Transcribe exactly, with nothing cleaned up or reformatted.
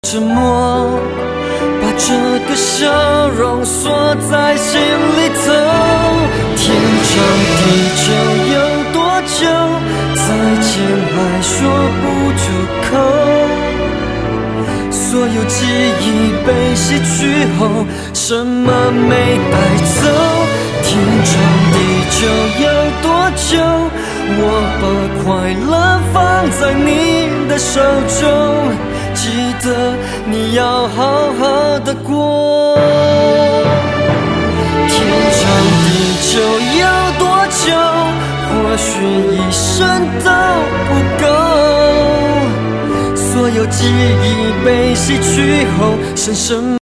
沉默，把这个笑容锁在心里头。天长地久有多久？再见还说不出口。所有记忆被洗去后，什么没带走？天长地久有多久？我把快乐放在你的手中，记得你要好好的过。天长地久有多久？或许一生都不够。所有记忆被洗去后，剩什么？